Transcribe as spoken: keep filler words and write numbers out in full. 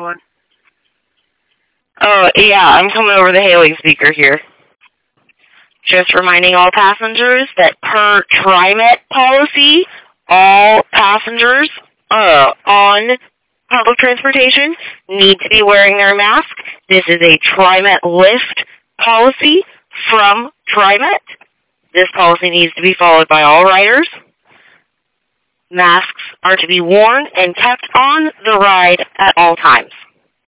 one? Oh, yeah, I'm coming over the hailing speaker here. Just reminding all passengers that per TriMet policy, all passengers uh, on public transportation need to be wearing their mask. This is a TriMet Lift policy from TriMet. This policy needs to be followed by all riders. Masks are to be worn and kept on the ride at all times.